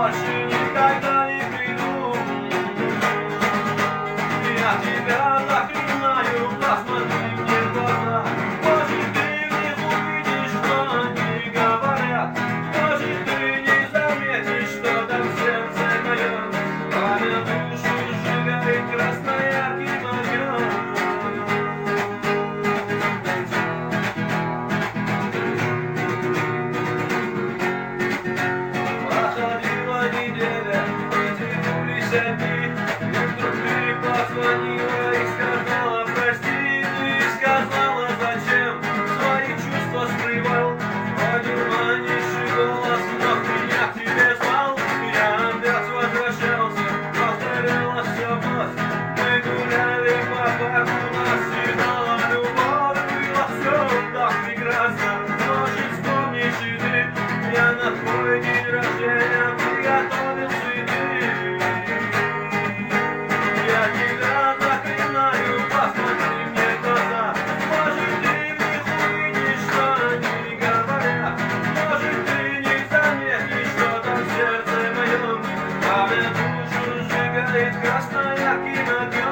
больше никогда не приду. Я тебя заклинаю, посмотри мне в глаза. Может, ты в них увидишь, что они говорят. Может, ты не заметишь, что там в сердце моем пламя душу сжигает красноярким огнем. Проходила неделя, протянулись дни, и вдруг ты позвонила и сказала прости. Ты сказала зачем, свои чувства скрывал, одурманивший голос вновь меня к тебе звал. Я опять возвращался, повторяла все вновь. Мы гуляли по парку, нас съедала любовь. Было все так прекрасно, может вспомнишь и ты. Я на твой день рождения приготовил цветы. Я тебя заклинаю, посмотри мне в глаза. Может, ты в них увидишь, что они говорят. Может, ты не заметишь, что там в сердце моем пламя душу сжигает красноярким огнем.